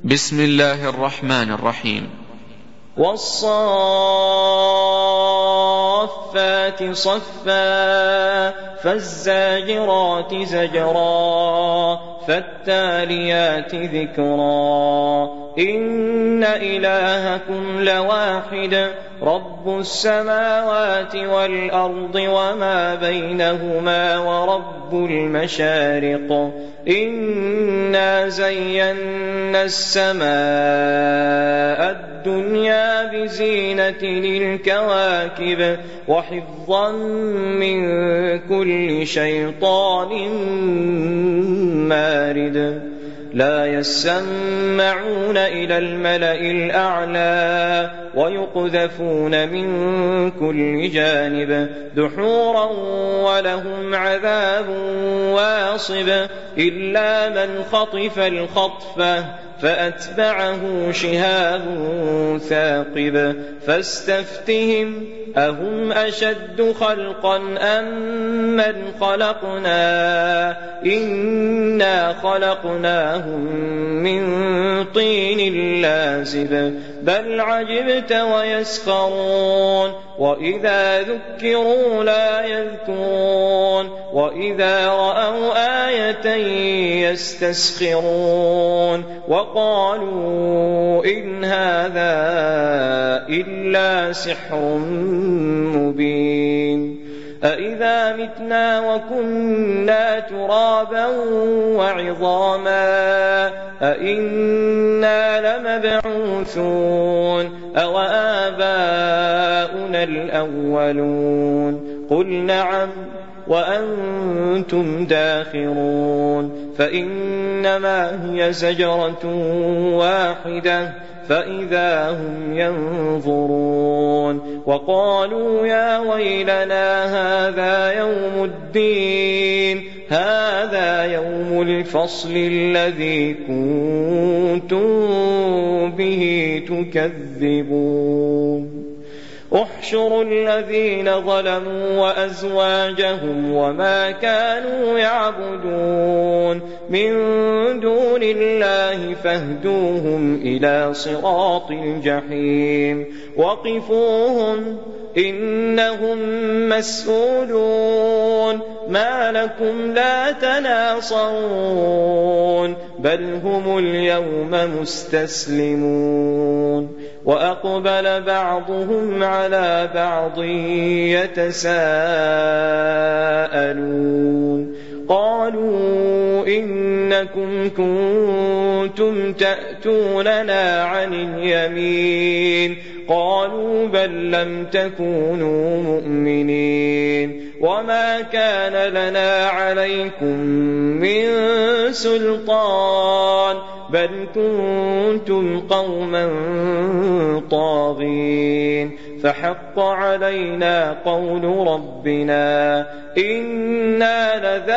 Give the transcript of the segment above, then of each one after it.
بسم الله الرحمن الرحيم. والصافات صفا فالزاجرات زجرا فالتاليات ذكرا إن إلهكم لواحد رب السماوات والأرض وما بينهما ورب المشارق إنا زينا السماء الدنيا بزينة للكواكب وحفظا من كل شيطان مارد لا يسمعون إلى الملأ الأعلى ويقذفون من كل جانب دحورا ولهم عذاب واصب إلا من خطف الخطفة فأتبعه شهاب ثاقب فاستفتهم أهم أشد خلقا أم من خلقنا إنا خلقناهم من طين لازب بل عجبت ويسخرون وإذا ذكروا لا يذكرون وإذا رأوا آية يستسخرون وقالوا إن هذا إلا سحر مبين أإذا متنا وكنا ترابا وعظاما أإنا لمبعوثون أو آباؤنا الأولون قل نعم وأنتم داخرون فإنما هي زجرة واحدة فإذا هم ينظرون وقالوا يا ويلنا هذا يوم الدين هذا يوم الفصل الذي كنتم به تكذبون احشروا الذين ظلموا وأزواجهم وما كانوا يعبدون من دون الله فاهدوهم إلى صراط الجحيم وقفوهم إنهم مسؤولون ما لكم لا تناصرون بل هم اليوم مستسلمون وأقبل بعضهم على بعض يتساءلون قالوا إنكم كنتم تأتوننا عن اليمين قالوا بل لم تكونوا مؤمنين وما كان لنا عليكم من سلطان بل كنتم قوما طاغين فحق علينا قول ربنا إنا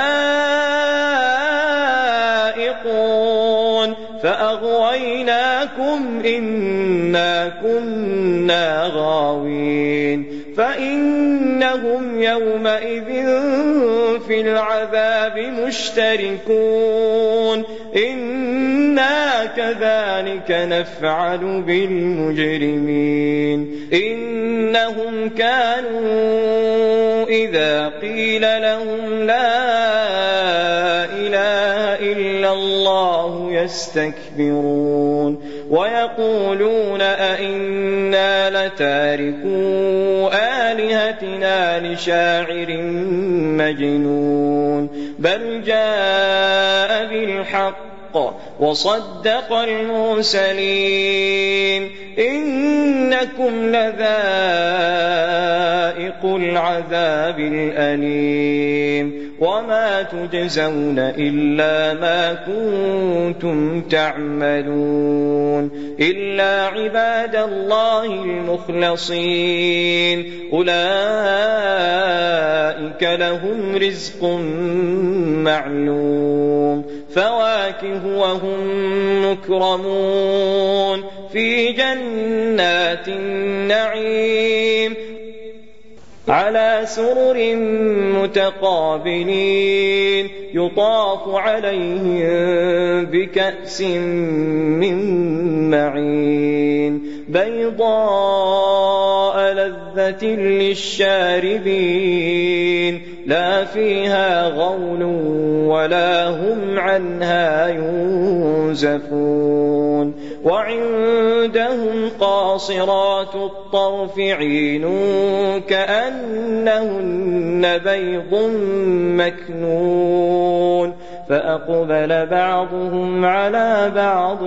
لذائقون فأغويناكم إنا كنا غاوين فإنهم يومئذ في العذاب مشتركون إنا كذلك نفعل بالمجرمين إنهم كانوا إذا قيل لهم لا إله إلا الله يستكبرون ويقولون أئنا لتاركو آلهتنا لشاعر مجنون بل جاء بالحق وصدق المرسلين إنكم لذائق العذاب الأليم وما تجزون إلا ما كنتم تعملون إلا عباد الله المخلصين أولئك لهم رزق معلوم فواكه وهم مكرمون في جنات النعيم على سرر متقابلين يطاف عليهم بكأس من معين بيضاء لذة للشاربين لا فيها غول ولا هم عنها ينزفون وعندهم قاصرات الطرف عين كأنهن بيض مكنون فأقبل بعضهم على بعض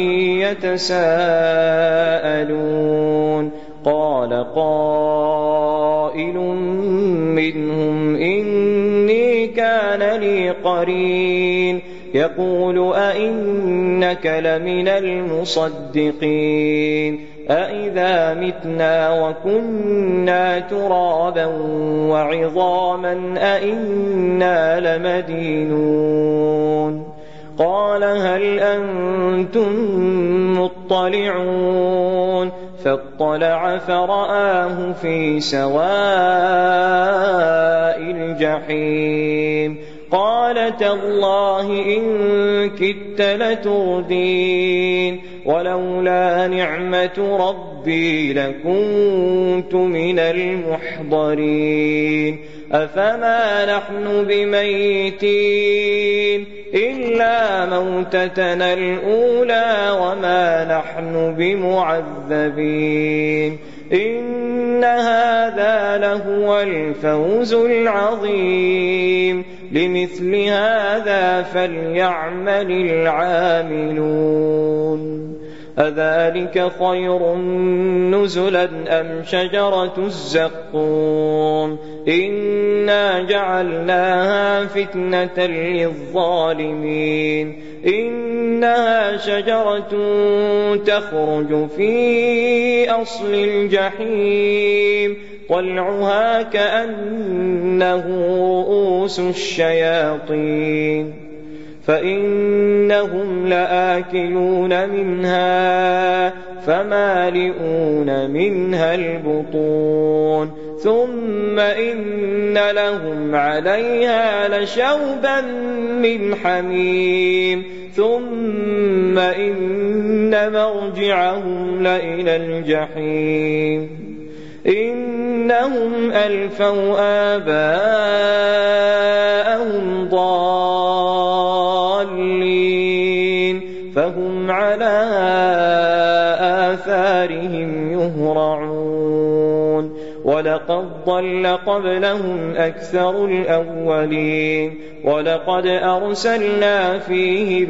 يتساءلون قال قائل منهم إني كان لي قرين يقول أئنك لمن المصدقين أئذا متنا وكنا ترابا وعظاما أئنا لمدينون قال هل أنتم مطلعون فاطلع فرآه في سواء الجحيم قال تالله إن كدت لتردين ولولا نعمة ربي لكنت من المحضرين أفما نحن بميتين إلا موتتنا الأولى وما نحن بمعذبين إن هذا لهو الفوز العظيم لمثل هذا فليعمل العاملون أذلك خير نزلا أم شجرة الزقوم إنا جعلناها فتنة للظالمين إنها شجرة تخرج في أصل الجحيم طلعها كأنه رؤوس الشياطين فإنهم لآكلون منها فمالئون منها البطون ثم إن لهم عليها لشوبا من حميم ثم إن مرجعهم لإلى الجحيم إنهم ألفوا آباءهم ضالين فهم على آثارهم يهرعون ولقد ضل قبلهم أكثر الأولين ولقد أرسلنا فيهم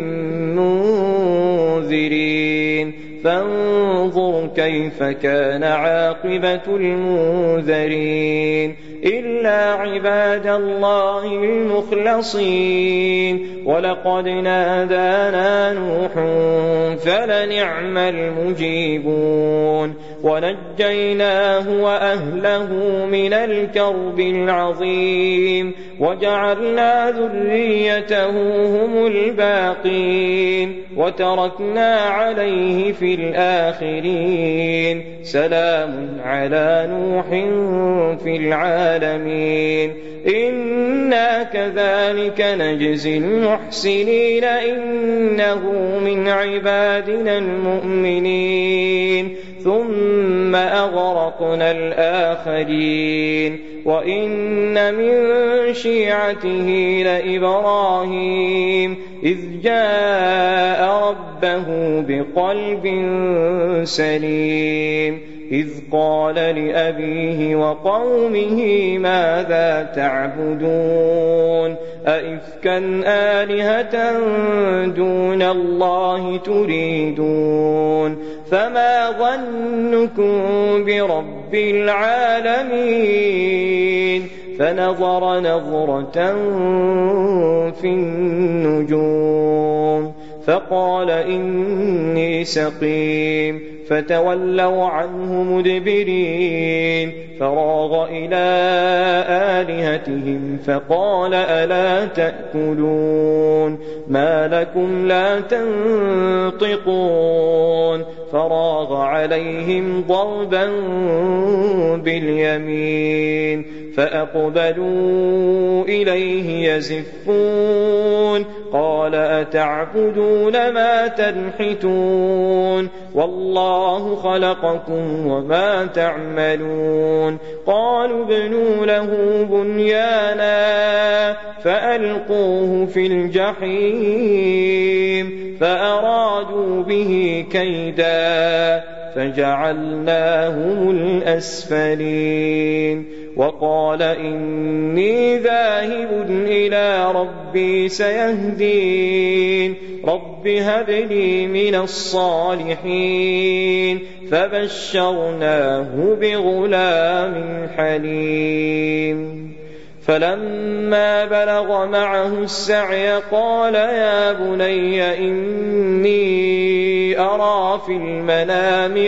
منذرين فانظر كيف كان عاقبة المنذرين إلا عباد الله المخلصين ولقد نادانا نوح فلنعم المجيبون ونجيناه وأهله من الكرب العظيم وجعلنا ذريته هم الباقين وتركنا عليه في الآخرين سلام على نوح في العالمين إنا كذلك نجزي المحسنين إنه من عبادنا المؤمنين ثم أغرقنا الآخرين وإن من شيعته لإبراهيم إذ جاء ربه بقلب سليم إذ قال لأبيه وقومه ماذا تعبدون أئفكا آلهة دون الله تريدون فما ظنكم برب العالمين فنظر نظرة في النجوم فقال إني سقيم فتولوا عنه مدبرين فراغ إلى آلهتهم فقال ألا تأكلون ما لكم لا تنطقون فراغ عليهم ضربا باليمين فأقبلوا إليه يزفون قال أتعبدون ما تنحتون والله خلقكم وما تعملون قالوا ابنوا له بنيانا فألقوه في الجحيم فأرادوا به كيدا فجعلناهم الأسفلين وقال إني ذاهب إلى ربي سيهدين رب هب لي من الصالحين فبشرناه بغلام حليم فلما بلغ معه السعي قال يا بني إني أرى في المنام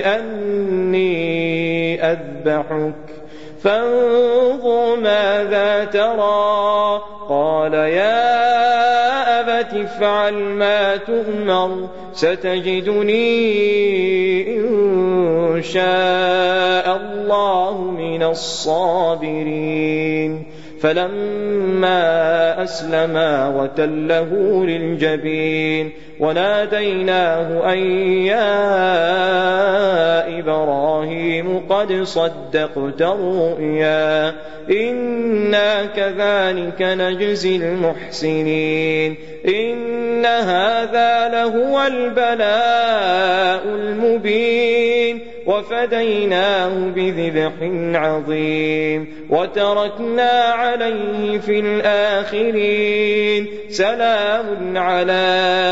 أني أذبحك فانظر ماذا ترى قال يا أبت افعل ما تؤمر ستجدني إن شاء الله من الصابرين فلما أسلما وتله للجبين وناديناه أن يا إبراهيم قد صدقت الرؤيا إنا كذلك نجزي المحسنين إن هذا لهو البلاء المبين وفديناه بذبح عظيم وتركنا عليه في الآخرين سلام على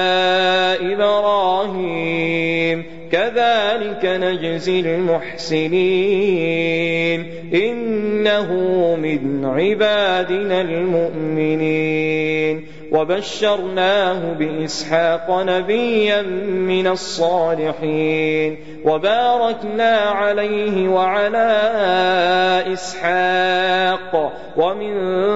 إبراهيم كذلك نجزي المحسنين إنه من عبادنا المؤمنين وبشرناه بإسحاق نبيا من الصالحين وباركنا عليه وعلى إسحاق ومن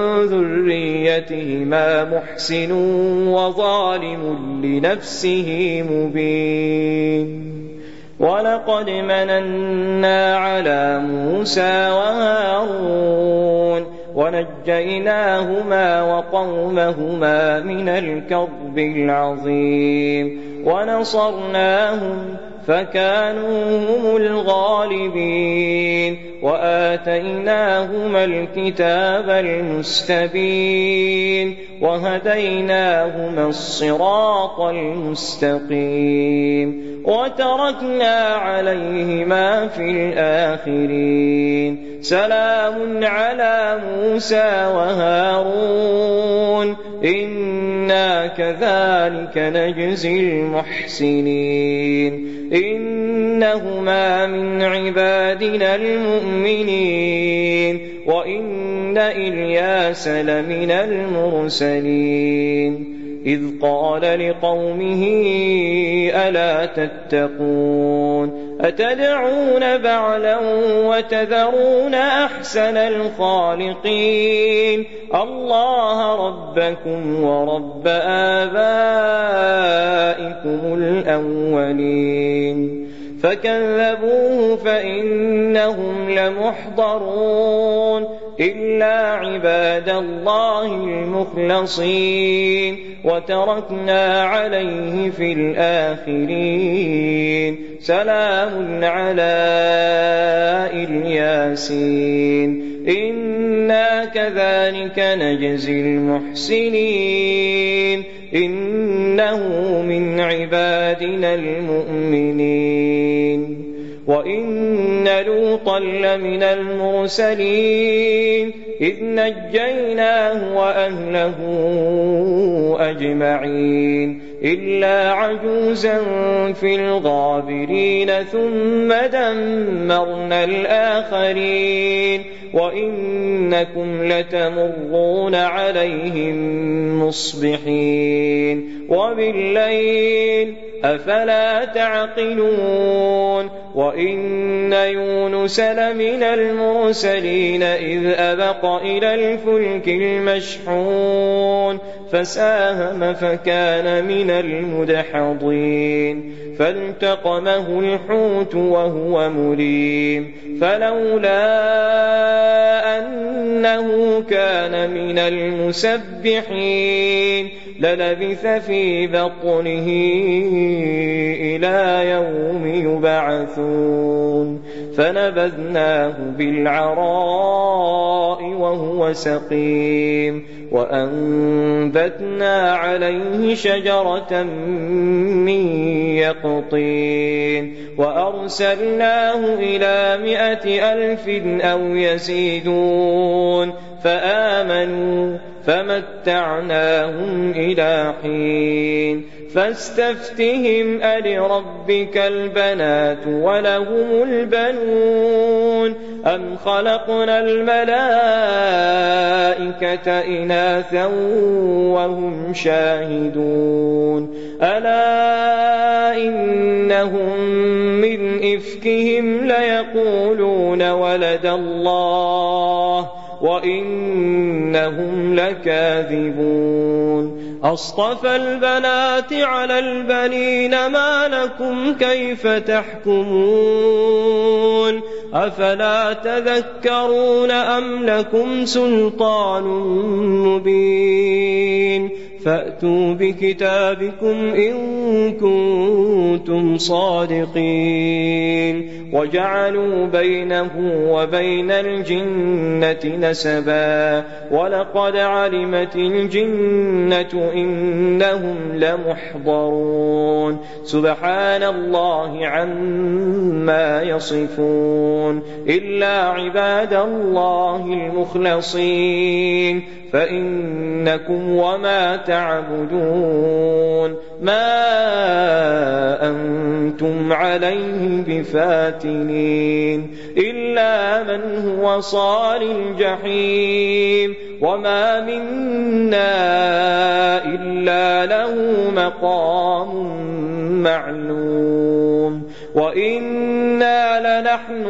ذريتهما محسن وظالم لنفسه مبين ولقد مننا على موسى وهارون ونجيناهما وقومهما من الكرب العظيم ونصرناهم فكانوا هم الغالبين وآتيناهما الكتاب المستبين وهديناهما الصراط المستقيم وتركنا عليهما في الآخرين سلام على موسى وهارون إنا كذلك نجزي المحسنين إنهما من عبادنا المؤمنين وإن إلياس لمن المرسلين إذ قال لقومه ألا تتقون أتدعون بعلا وتذرون أحسن الخالقين الله ربكم ورب آبائكم الأولين فكذبوه فإنهم لمحضرون إلا عباد الله المخلصين وتركنا عليه في الآخرين سلام على الياسين إنا كذلك نجزي المحسنين إنه من عبادنا المؤمنين وإن لوطا لمن المرسلين إذ نجيناه وأهله أجمعين إلا عجوزا في الغابرين ثم دمرنا الآخرين وإنكم لتمرون عليهم مصبحين وبالليل أفلا تعقلون وإن يونس لمن المرسلين إذ أبق إلى الفلك المشحون فساهم فكان من المدحضين فالتقمه الحوت وهو مليم فلولا أنه كان من المسبحين للبث في بطنه إلى يوم يبعثون فنبذناه بالعراء وهو سقيم وأنبتنا عليه شجرة من يقطين وأرسلناه إلى 100,000 أو يزيدون فآمنوا فمتعناهم إلى حين فاستفتهم ألربك البنات ولهم البنون أم خلقنا الملائكة إناثا وهم شاهدون ألا إنهم من إفكهم ليقولون ولد الله وإنهم لكاذبون أصطفى البنات على البنين ما لكم كيف تحكمون أفلا تذكرون أم لكم سلطان مبين فأتوا بكتابكم إن كنتم صادقين وجعلوا بينه وبين الجنة نسبا ولقد علمت الجنة إنهم لمحضرون سبحان الله عما يصفون إلا عباد الله المخلصين فإنكم وما تعبدون ما أنتم عليه بفاتنين إلا من هو صال الجحيم وما منا إلا له مقام معلوم وإنا لنحن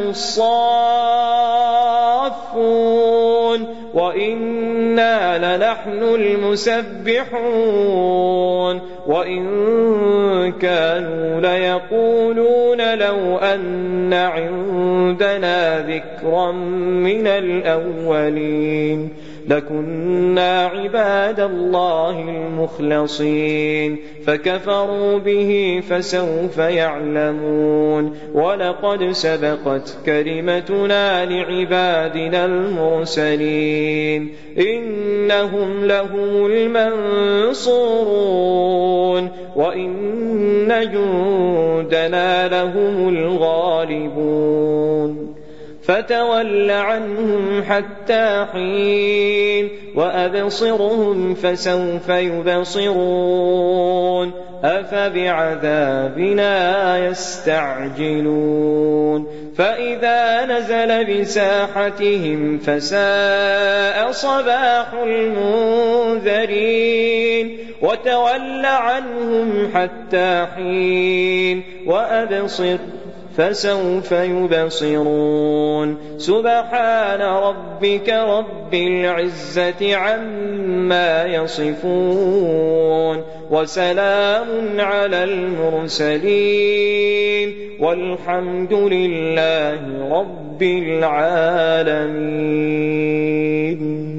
الصافون وإنا لنحن المسبحون وإن كانوا ليقولون لو أن عندنا ذكرا من الأولين لكنا عباد الله المخلصين فكفروا به فسوف يعلمون ولقد سبقت كلمتنا لعبادنا المرسلين إنهم لهم المنصورون وإن جندنا لهم الغالبون فتول عنهم حتى حين وأبصرهم فسوف يبصرون أفبعذابنا يستعجلون فإذا نزل بساحتهم فساء صباح المنذرين وتول عنهم حتى حين وأبصر فسوف يبصرون سبحان ربك رب العزة عما يصفون وسلام على المرسلين والحمد لله رب العالمين.